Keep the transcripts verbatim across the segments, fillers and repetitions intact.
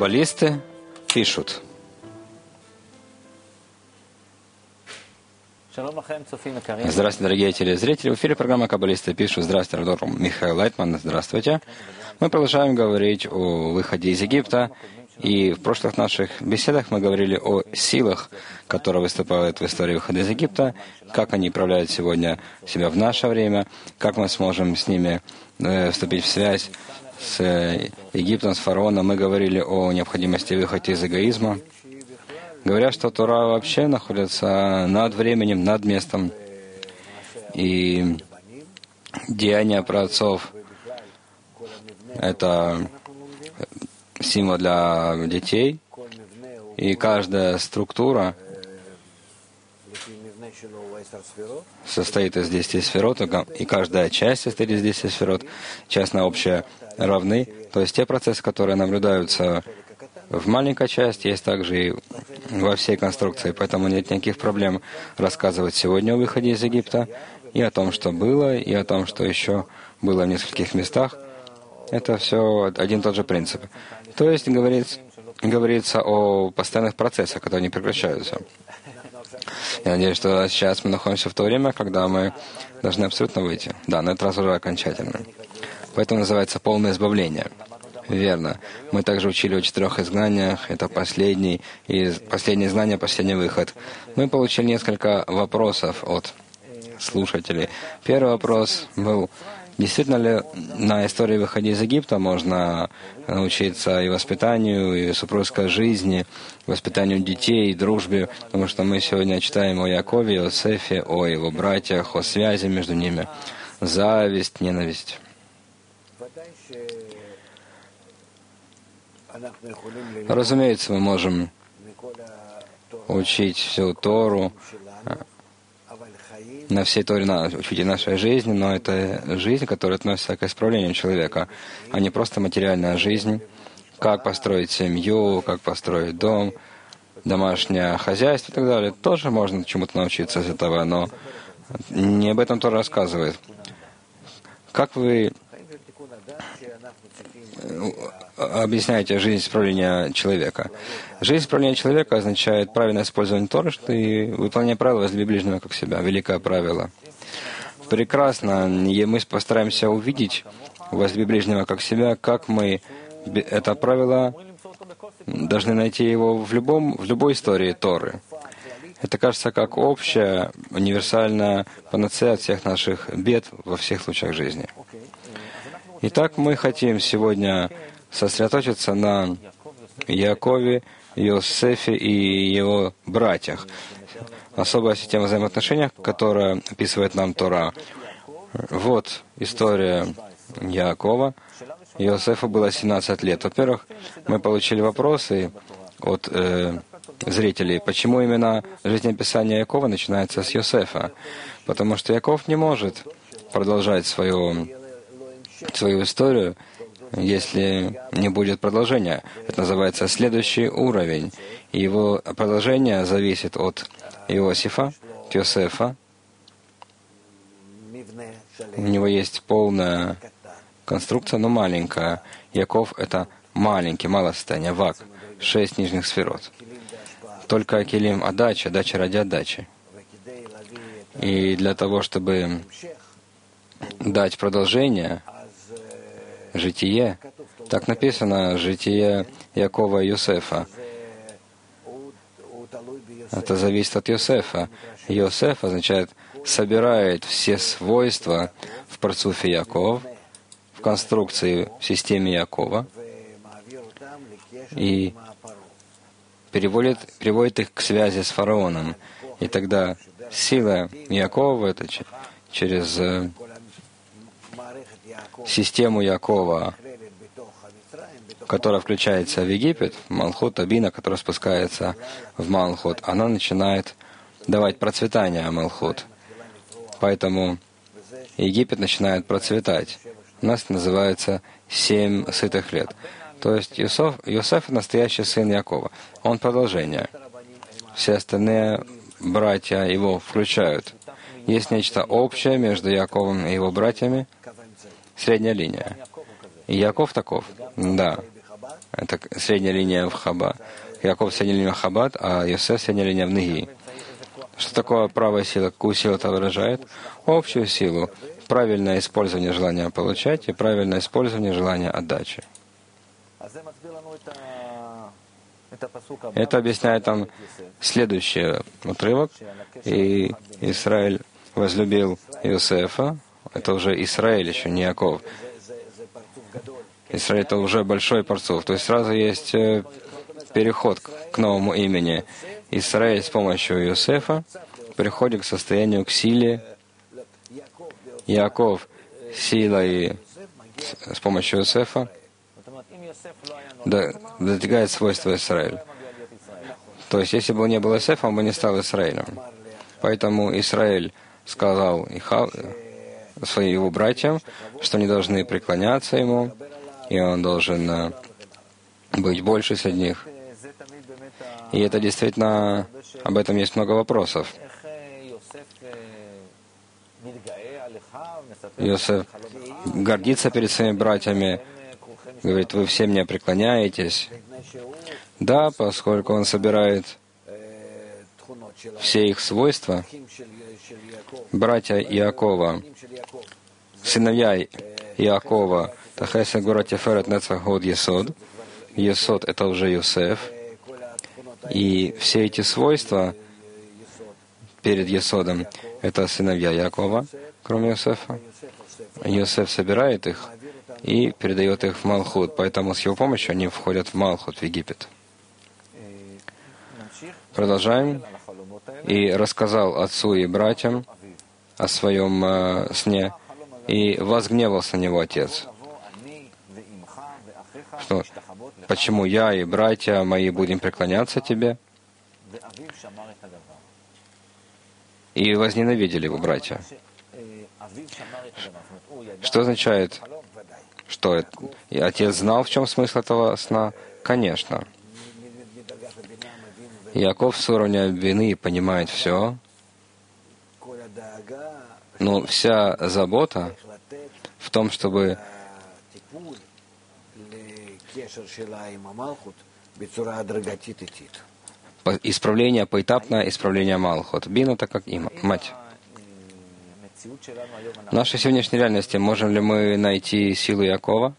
Каббалисты пишут. Здравствуйте, дорогие телезрители. В эфире программа «Каббалисты пишут». Здравствуйте, доктор Михаил Лайтман. Здравствуйте. Мы продолжаем говорить о выходе из Египта. И в прошлых наших беседах мы говорили о силах, которые выступают в истории выхода из Египта, как они проявляют сегодня себя в наше время, как мы сможем с ними э, вступить в связь с э, Египтом, с фараоном. Мы говорили о необходимости выхода из эгоизма, говоря, что Тора вообще находится над временем, над местом. И деяния праотцов — это символ для детей, и каждая структура состоит из десяти сферот, и каждая часть состоит из десяти сферот, частная, общая равны. То есть те процессы, которые наблюдаются в маленькой части, есть также и во всей конструкции. Поэтому нет никаких проблем рассказывать сегодня о выходе из Египта, и о том, что было, и о том, что еще было в нескольких местах. Это все один и тот же принцип. То есть говорится, говорится о постоянных процессах, которые не прекращаются. Я надеюсь, что сейчас мы находимся в то время, когда мы должны абсолютно выйти. Да, на этот раз уже окончательно. Поэтому называется полное избавление. Верно. Мы также учили о четырех изгнаниях. Это последний, и последнее знание, последний выход. Мы получили несколько вопросов от слушателей. Первый вопрос был: действительно ли на истории выхода из Египта можно научиться и воспитанию, и супружеской жизни, воспитанию детей, и дружбе? Потому что мы сегодня читаем о Якове, о Иосифе, о его братьях, о связи между ними. Зависть, ненависть. Разумеется, мы можем учить всю Тору, на всей Торе учить и нашей жизни, но это жизнь, которая относится к исправлению человека, а не просто материальная жизнь, как построить семью, как построить дом, домашнее хозяйство и так далее. Тоже можно чему-то научиться из этого, но не об этом Тора рассказывает. Как вы объясняете жизнь исправления человека? Жизнь исправления человека означает правильное использование Торы и выполнение правил «возлюби ближнего как себя». Великое правило. Прекрасно. И мы постараемся увидеть «возлюби ближнего как себя», как мы это правило должны найти его в, любом, в любой истории Торы. Это кажется как общая, универсальная панацея от всех наших бед во всех случаях жизни. Итак, мы хотим сегодня сосредоточиться на Якове, Иосифе и его братьях. Особая система взаимоотношений, которая описывает нам Тора. Вот история Якова. Иосифу было семнадцать лет. Во-первых, мы получили вопросы от э, зрителей, почему именно жизнеописание Якова начинается с Иосифа. Потому что Яков не может продолжать свою, свою историю, если не будет продолжения. Это называется следующий уровень. И его продолжение зависит от Иосифа, Иосифа. У него есть полная конструкция, но маленькая. Яков — это маленький, малое состояние, вак, шесть нижних сферот. Только акилим — отдача, отдача ради отдачи. И для того, чтобы дать продолжение, житие, так написано, житие Якова и Иосифа. Это зависит от Иосифа. Иосиф означает собирает все свойства в парцуфе Яков, в конструкции, в системе Якова, и переводит, переводит их к связи с фараоном. И тогда сила Якова — это через систему Якова, которая включается в Египет, Малхут, Абина, которая спускается в Малхут, она начинает давать процветание Малхут. Поэтому Египет начинает процветать. У нас это называется семь сытых лет. То есть Иосиф, Иосиф — настоящий сын Якова. Он продолжение. Все остальные братья его включают. Есть нечто общее между Яковом и его братьями. Средняя линия. И Яков таков. Да. Это средняя линия в Хаббат. Яков средняя линия в Хаббат, а Йосеф средняя линия в Неги. Что такое правая сила? Какую силу это выражает? Общую силу. Правильное использование желания получать и правильное использование желания отдачи. Это объясняет там следующий отрывок. И Израиль возлюбил Иосифа. Это уже Израиль, еще не Яков. Израиль — это уже большой парцуф. То есть сразу есть переход к новому имени. Израиль с помощью Иосифа приходит к состоянию, к силе. Яков силой с помощью Иосифа достигает свойства Израиль. То есть, если бы он не был Иосифом, он бы не стал Израилем. Поэтому Израиль сказал своим его братьям, что они должны преклоняться ему, и он должен быть больше среди них. И это действительно, об этом есть много вопросов. Иосиф гордится перед своими братьями, говорит: вы все мне преклоняетесь. Да, поскольку он собирает все их свойства, братья Иакова, сыновья Иакова, Тахеса Гора Тиферет Нецах Год Есод. Есод — это уже Йосеф. И все эти свойства перед Есодом — это сыновья Якова, кроме Йосефа. Йосеф собирает их и передает их в Малхут. Поэтому с его помощью они входят в Малхут, в Египет. Продолжаем. И рассказал отцу и братьям о своем э, сне, и возгневался на него отец. Что, почему я и братья мои будем преклоняться тебе? И возненавидели его братья. Что означает, что это? И отец знал, в чем смысл этого сна? Конечно. Яков с уровня вины понимает все, но вся забота в том, чтобы исправление поэтапное, исправление Малхут. Бина, так как им, мать. В нашей сегодняшней реальности можем ли мы найти силу Якова?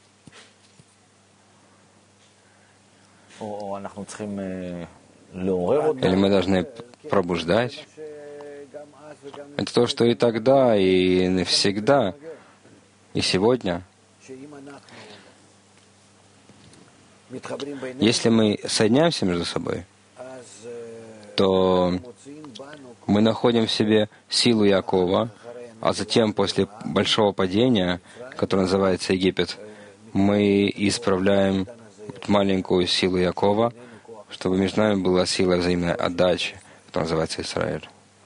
Или мы должны пробуждать? Это то, что и тогда, и всегда, и сегодня. Если мы соединяемся между собой, то мы находим в себе силу Якова, а затем, после большого падения, которое называется Египет, мы исправляем маленькую силу Якова, чтобы между нами была сила взаимной отдачи, которая называется Израиль.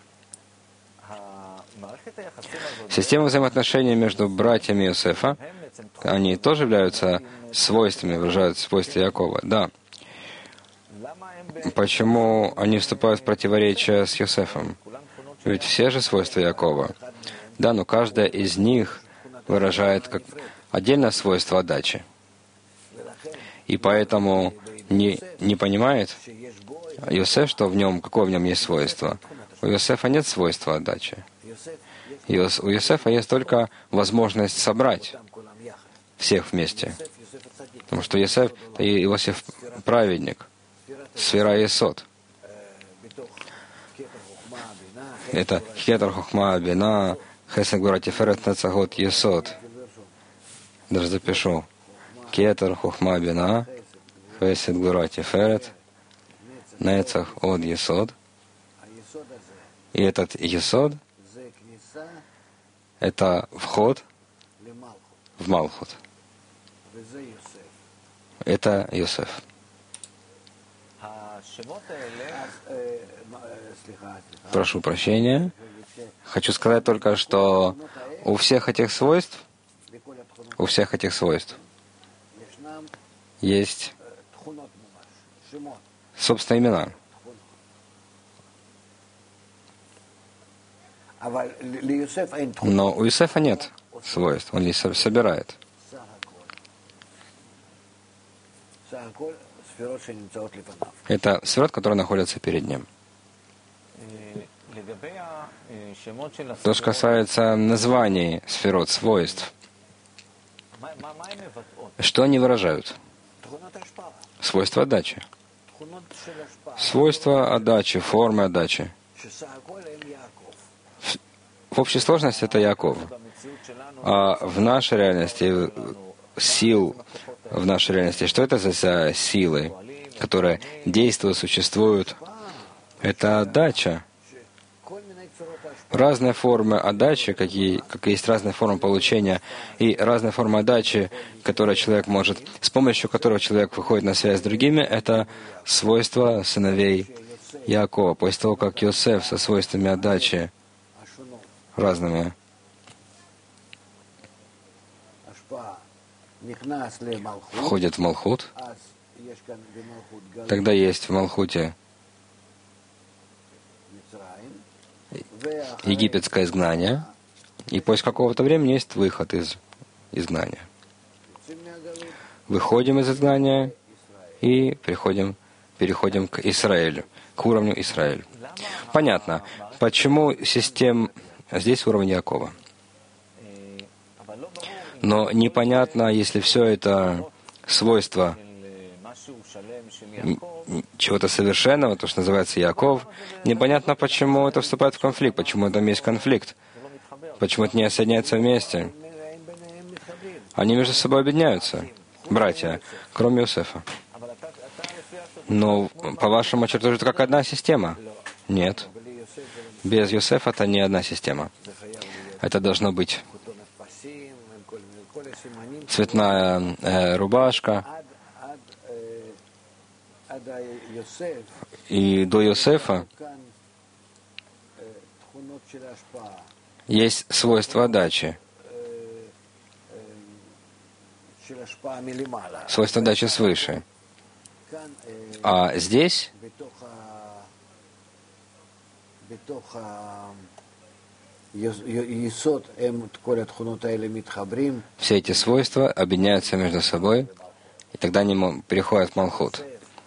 Система взаимоотношений между братьями Йосефа, они тоже являются свойствами, выражают свойства Якова. Да. Почему они вступают в противоречие с Йосефом? Ведь все же свойства Якова. Да, но каждое из них выражает как отдельное свойство отдачи. И поэтому не, не понимает Йосеф, что в нем, какое в нем есть свойство. У Йосефа нет свойства отдачи. Йос, у Йосефа есть только возможность собрать всех вместе. Потому что Йосеф — это Иосиф праведник, сфера Есод. Это Кетер Хохма Бина, Хесед Гора Тиферет Нецах Год Есод. Даже запишу. Кетер Хохма Бина, Хесед Гора Тиферет Нецах Год Есод. И этот Есод — это вход в Малхут. Это Йосеф. Прошу прощения. Хочу сказать только, что у всех этих свойств, у всех этих свойств есть собственные имена. Но у Йосефа нет свойств, он лишь собирает. Это сферот, которые находятся перед ним. То, что касается названий сферот, свойств, что они выражают? Свойства отдачи. Свойства отдачи, формы отдачи. В общей сложности это Яков. А в нашей реальности, сил в нашей реальности, что это за силы, которые действуют, существуют? Это отдача. Разные формы отдачи, какие, как есть разные формы получения, и разные формы отдачи, которые человек может, с помощью которых человек выходит на связь с другими, это свойства сыновей Якова. После того, как Йосеф со свойствами отдачи разными входит в Малхут, тогда есть в Малхуте египетское изгнание, и после какого-то времени есть выход из изгнания. Выходим из изгнания и приходим, переходим к Израилю, к уровню Израиль. Понятно, почему система здесь уровень Якова. Но непонятно, если все это свойства чего-то совершенного, то, что называется Яков, непонятно, почему это вступает в конфликт, почему там есть конфликт, почему это не соединяется вместе. Они между собой объединяются, братья, кроме Йосефа. Но, по-вашему, чертежу, это как одна система? Нет. Без Йосефа это не одна система. Это должно быть цветная э, рубашка. И до Йосефа есть свойства отдачи. Свойства отдачи свыше. А здесь все эти свойства объединяются между собой, и тогда они переходят в Малхут.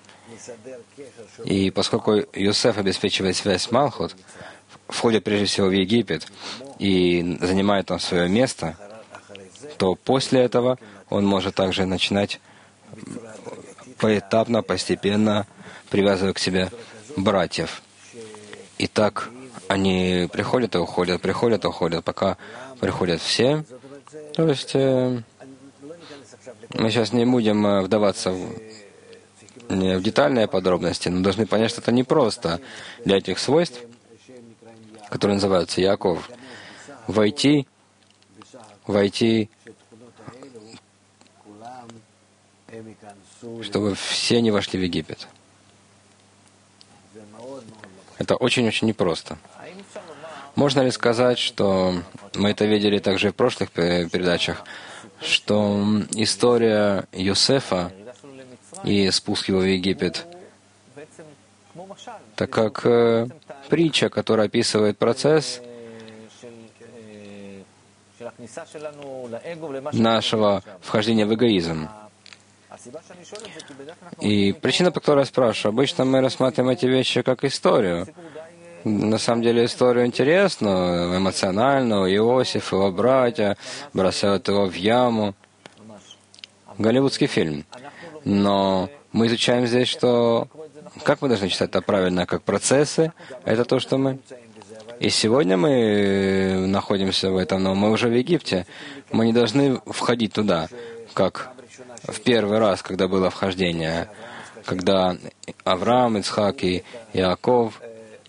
И поскольку Йосеф обеспечивает связь с Малхут, входит прежде всего в Египет и занимает там свое место, то после этого он может также начинать поэтапно, постепенно привязывать к себе братьев. И так они приходят и уходят, приходят и уходят, пока приходят все. То есть э, мы сейчас не будем э, вдаваться в, не в детальные подробности, но должны понять, что это непросто для этих свойств, которые называются Яков, войти, войти, чтобы все не вошли в Египет. Это очень-очень непросто. Можно ли сказать, что мы это видели также в прошлых передачах, что история Йосефа и спуск его в Египет, так как э, притча, которая описывает процесс нашего вхождения в эгоизм. И причина, по которой я спрашиваю, обычно мы рассматриваем эти вещи как историю. На самом деле историю интересную, эмоциональную. Иосиф, его братья бросают его в яму. Голливудский фильм. Но мы изучаем здесь, что... Как мы должны читать это правильно? Как процессы. Это то, что мы... И сегодня мы находимся в этом, но мы уже в Египте. Мы не должны входить туда, как в первый раз, когда было вхождение, когда Авраам, Ицхак и Иаков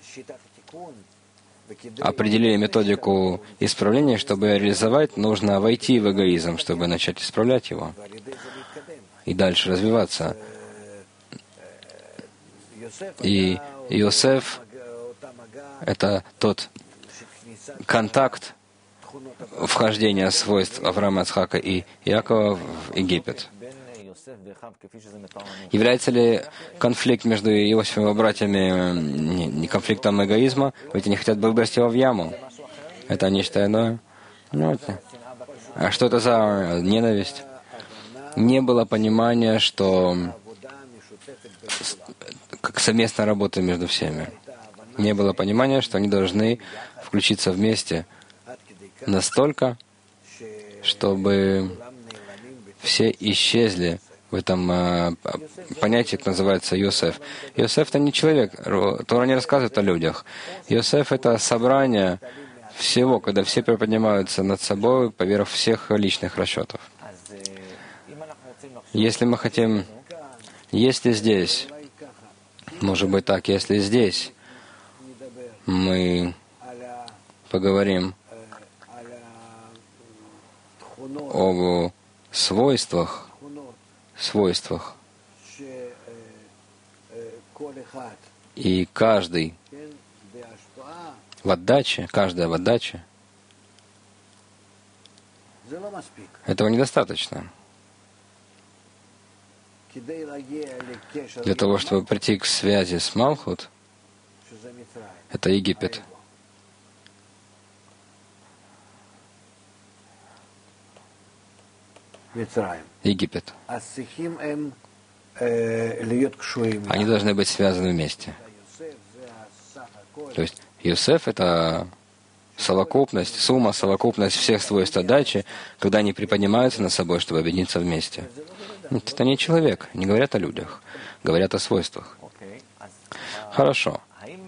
определили методику исправления, чтобы реализовать, нужно войти в эгоизм, чтобы начать исправлять его и дальше развиваться. И Йосеф — это тот контакт вхождения свойств Авраама, Ицхака и Иакова в Египет. Является ли конфликт между Иосифом и его братьями не, не конфликтом эгоизма? Ведь они хотят выбросить его в яму. Это нечто иное. Ну, это... А что это за ненависть? Не было понимания, что как совместная работа между всеми. Не было понимания, что они должны включиться вместе настолько, чтобы все исчезли в этом э, понятии, как называется Йосеф. Йосеф — это не человек, Тора не рассказывает о людях. Йосеф — это собрание всего, когда все приподнимаются над собой поверх всех личных расчетов. Если мы хотим, если здесь, может быть так, если здесь мы поговорим об свойствах, свойствах, и каждый в отдаче, каждая в отдаче, этого недостаточно. Для того, чтобы прийти к связи с Малхут, это Египет. Египет. Они должны быть связаны вместе. То есть Йосеф — это совокупность, сумма, совокупность всех свойств отдачи, когда они приподнимаются над собой, чтобы объединиться вместе. Это не человек, не говорят о людях, говорят о свойствах. Хорошо.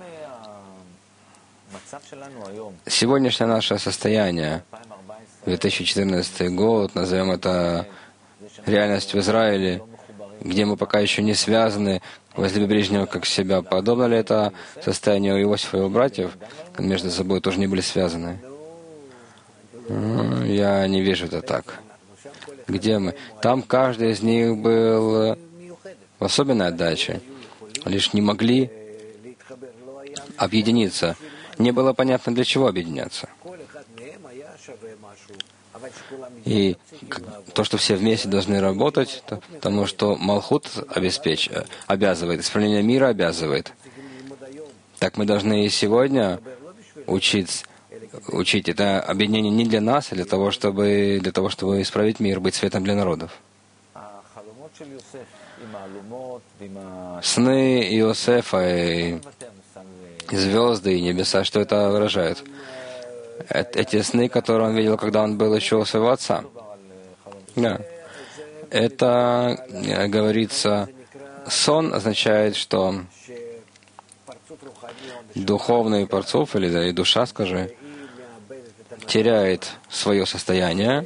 Сегодняшнее наше состояние, две тысячи четырнадцатый год, назовем это реальность в Израиле, где мы пока еще не связаны, возле ближнего как себя. Подобно ли это состоянию Иосифа и его братьев, между собой тоже не были связаны? Я не вижу это так. Где мы? Там каждый из них был в особенной отдаче, лишь не могли объединиться. Не было понятно, для чего объединяться. И то, что все вместе должны работать, то, потому что Малхут обеспеч... обязывает, исправление мира обязывает. Так мы должны и сегодня учить, учить это объединение не для нас, а для того, чтобы, для того, чтобы исправить мир, быть светом для народов. Сны Иосифа и звезды, и небеса, что это выражает? Эти сны, которые он видел, когда он был еще у своего отца. Да. Это, говорится, сон означает, что духовный парцуф, или да, и душа, скажи, теряет свое состояние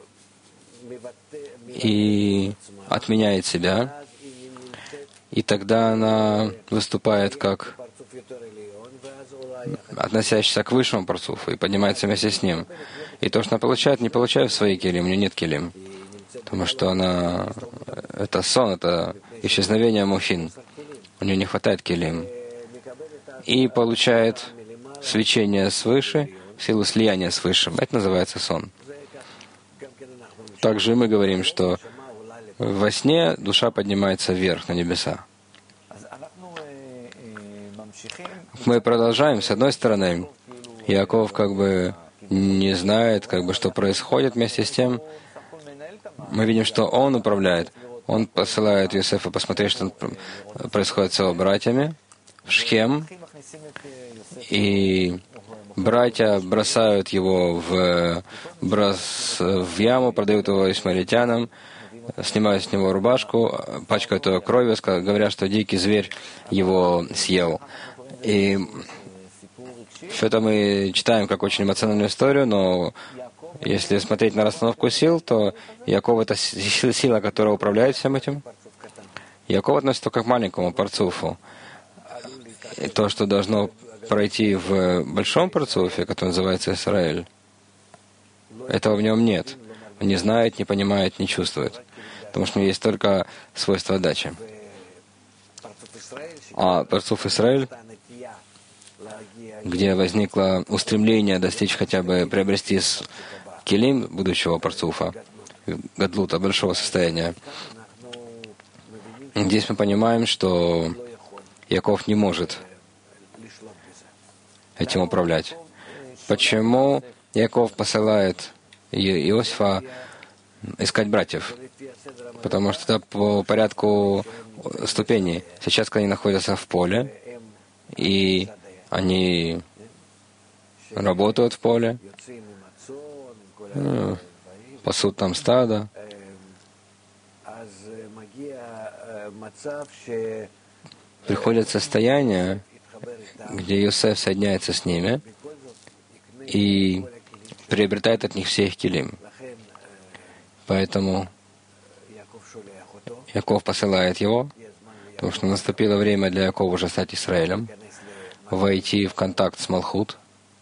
и отменяет себя, и тогда она выступает как относящийся к высшему парцуфу и поднимается вместе с ним. И то, что она получает, не получает в своей келим, у нее нет келим. Потому что она... Это сон, это исчезновение мухин. У нее не хватает келим. И получает свечение свыше, силу слияния с высшим. Это называется сон. Также мы говорим, что во сне душа поднимается вверх, на небеса. Мы продолжаем. С одной стороны, Иаков как бы не знает, как бы, что происходит. Вместе с тем, мы видим, что он управляет. Он посылает Йосефа посмотреть, что происходит с его братьями в Шхем. И братья бросают его в, брос, в яму, продают его исмаилитянам, снимают с него рубашку, пачкают его кровью, говорят, что дикий зверь его съел. И все это мы читаем как очень эмоциональную историю, но если смотреть на расстановку сил, то Иаков — это сила, которая управляет всем этим. Иаков относится только к маленькому парцуфу. И то, что должно пройти в большом парцуфе, который называется Израиль, этого в нем нет. Он не знает, не понимает, не чувствует. Потому что у него есть только свойство отдачи. А парцуф Израиль, где возникло устремление достичь хотя бы, приобрести келим будущего парцуфа, гадлута, большого состояния. Здесь мы понимаем, что Иаков не может этим управлять. Почему Иаков посылает Иосифа искать братьев. Потому что это по порядку ступеней. Сейчас, когда они находятся в поле, и они работают в поле, пасут там стадо, приходит состояние, где Йосеф соединяется с ними и приобретает от них все их килим. Поэтому Яков посылает его, потому что наступило время для Якова уже стать Израилем, войти в контакт с Малхут.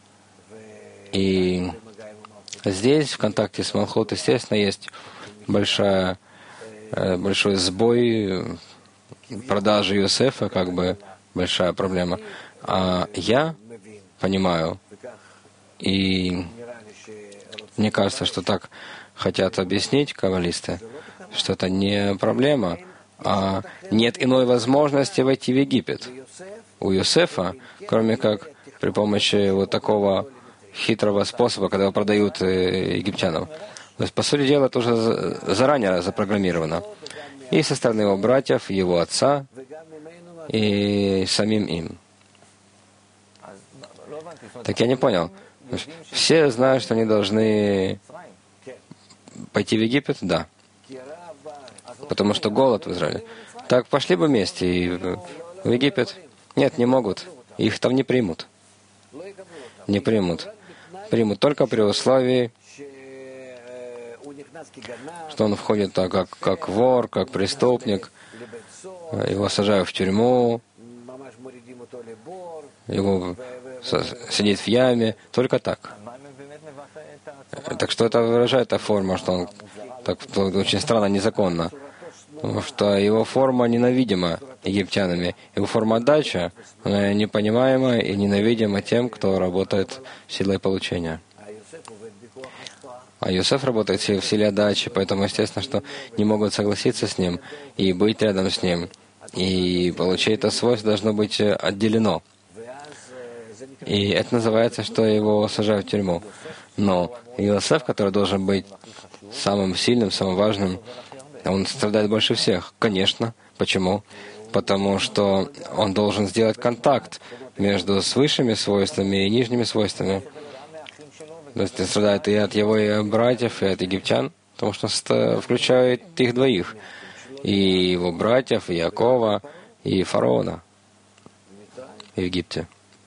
И здесь, в контакте с Малхут, естественно, есть большая, большой сбой продажи Йосефа, как бы большая проблема. А я понимаю, и мне кажется, что так хотят объяснить каббалисты, что это не проблема, а нет иной возможности войти в Египет. У Йосефа, кроме как при помощи вот такого хитрого способа, когда его продают египтянам. То есть, по сути дела, это уже заранее запрограммировано. И со стороны его братьев, его отца, и самим им. Так я не понял. Все знают, что они должны пойти в Египет? Да. Потому что голод в Израиле. Так пошли бы вместе и в Египет? Нет, не могут. Их там не примут. Не примут. Примут только при условии, что он входит так, как, как вор, как преступник, его сажают в тюрьму, его сидит в яме, только так. Так что это выражает та форма, что он так очень странно, незаконно. Потому что его форма ненавидима египтянами. Его форма отдачи, она непонимаема и ненавидима тем, кто работает силой получения. А Йосеф работает в силе отдачи, поэтому естественно, что не могут согласиться с ним и быть рядом с ним. И получить это свойство должно быть отделено. И это называется, что его сажают в тюрьму. Но Йосеф, который должен быть самым сильным, самым важным, он страдает больше всех. Конечно. Почему? Потому что он должен сделать контакт между с высшими свойствами и нижними свойствами. То есть страдает и от его и братьев, и от египтян, потому что включает их двоих. И его братьев, и Якова, и фараона в Египте.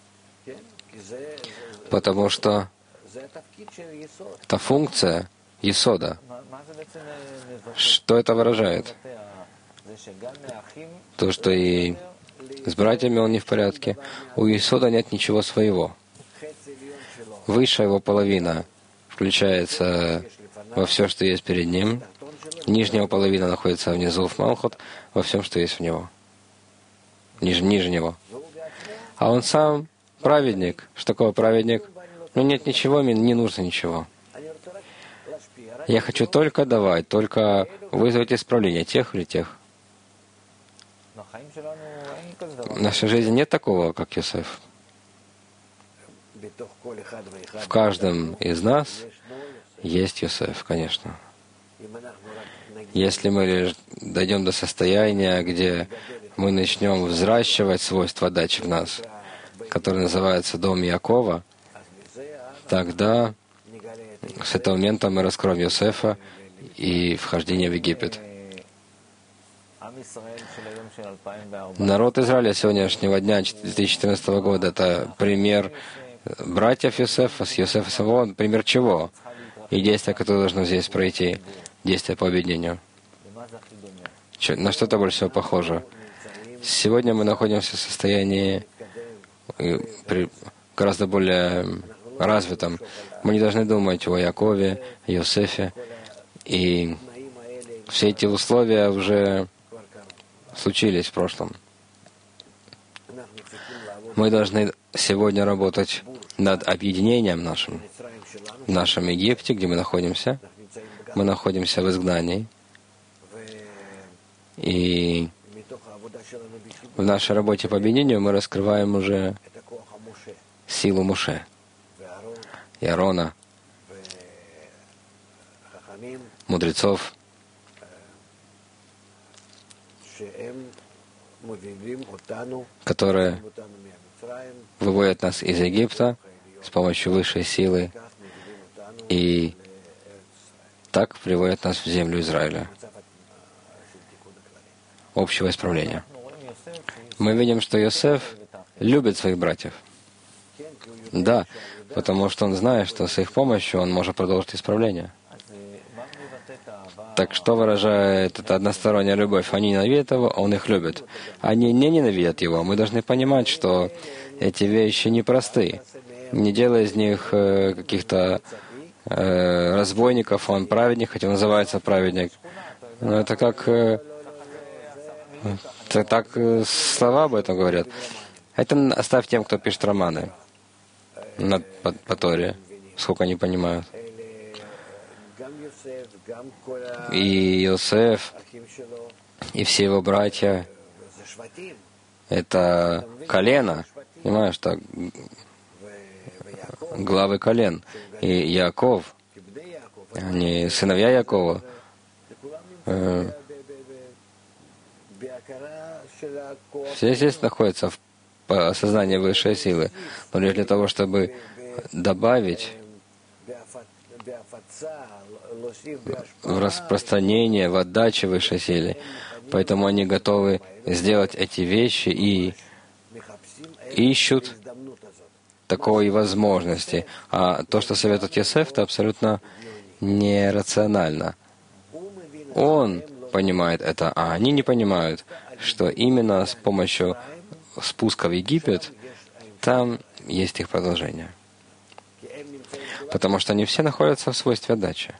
Потому что это функция Есода. Что это выражает? То, что и с братьями он не в порядке. У Есода нет ничего своего. Высшая его половина включается во все, что есть перед ним. Нижняя половина находится внизу в Малхут, во всем, что есть в него. Ниж, ниже него. А он сам праведник. Что такое праведник? Ну нет ничего, мне не нужно ничего. Я хочу только давать, только вызвать исправление тех или тех. В нашей жизни нет такого, как Йосеф. В каждом из нас есть Йосеф, конечно. Если мы дойдем до состояния, где мы начнем взращивать свойства отдачи в нас, который называется Дом Якова, тогда с этого момента мы раскроем Йосефа и вхождение в Египет. Народ Израиля сегодняшнего дня, две тысячи четырнадцатого года, это пример братьев Йосефа с Йосефа самого, пример чего? И действия, которые должны здесь пройти, действия по объединению. На что это больше всего похоже? Сегодня мы находимся в состоянии гораздо более развитом. Мы не должны думать о Якове, Йосефе. И все эти условия уже случились в прошлом. Мы должны сегодня работать над объединением нашим. В нашем Египте, где мы находимся, мы находимся в изгнании. И в нашей работе по объединению мы раскрываем уже силу Моше, и Аарона, мудрецов, которые выводят нас из Египта с помощью высшей силы и так приводят нас в землю Израиля, общего исправления. Мы видим, что Йосеф любит своих братьев. Да, потому что он знает, что с их помощью он может продолжить исправление. Так что выражает эта односторонняя любовь? Они ненавидят его, он их любит. Они не ненавидят его. Мы должны понимать, что эти вещи непросты. Не делая из них э, каких-то э, разбойников, он праведник, хотя он называется праведник. Но это как... Э, это так э, слова об этом говорят. Это оставь тем, кто пишет романы на, по, по Торе, сколько они понимают. И Иосиф, и все его братья — это колено, понимаешь, что главы колен. И Яков, они сыновья Якова, э, все здесь находятся в осознании высшей силы. Но лишь для того, чтобы добавить в распространение, в отдаче высшей силе. Поэтому они готовы сделать эти вещи и ищут такой возможности. А то, что советует Йосеф, это абсолютно нерационально. Он понимает это, а они не понимают, что именно с помощью спуска в Египет там есть их продолжение. Потому что они все находятся в свойстве отдачи.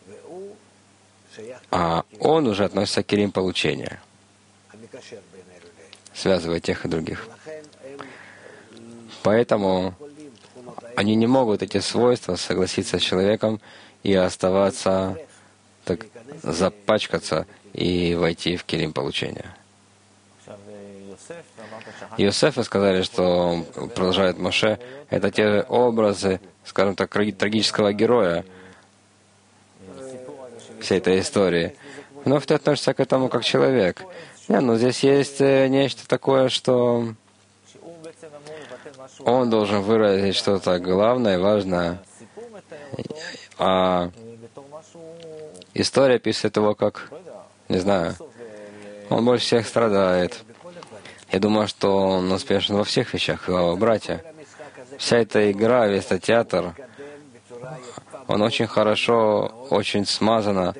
А он уже относится к келим получения, связывая тех и других. Поэтому они не могут эти свойства согласиться с человеком и оставаться, так, запачкаться и войти в келим получения. Йосефа сказали, что продолжает Моше, это те образы, скажем так, трагического героя всей этой истории. Вновь ты относишься к этому как человек. Не, но здесь есть нечто такое, что он должен выразить что-то главное, важное. А история описывает его как, не знаю, он больше всех страдает. Я думаю, что он успешен во всех вещах, его братья. Вся эта игра, весь этот театр, он очень хорошо, очень смазанно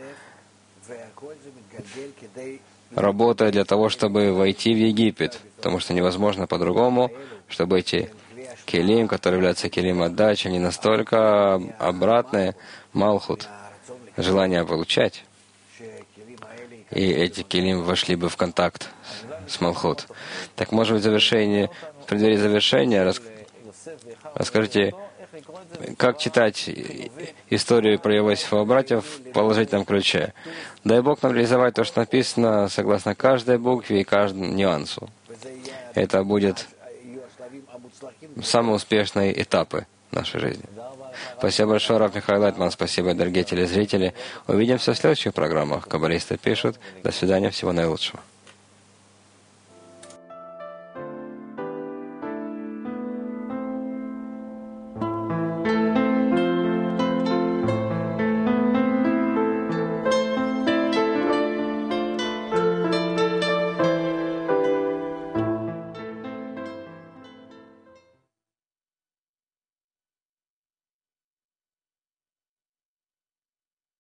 работает для того, чтобы войти в Египет, потому что невозможно по-другому, чтобы эти келим, которые являются келим отдачи, они настолько обратные, малхут, желание получать, и эти келим вошли бы в контакт с малхут. Так, может быть, в завершении, в преддверии завершения, рас, расскажите, как читать историю про Иосифа братьев в положительном ключе. Дай Бог нам реализовать то, что написано, согласно каждой букве и каждому нюансу. Это будет самые успешные этапы нашей жизни. Спасибо большое, Рав Михаил Лайтман. Спасибо, дорогие телезрители. Увидимся в следующих программах. Каббалисты пишут. До свидания. Всего наилучшего.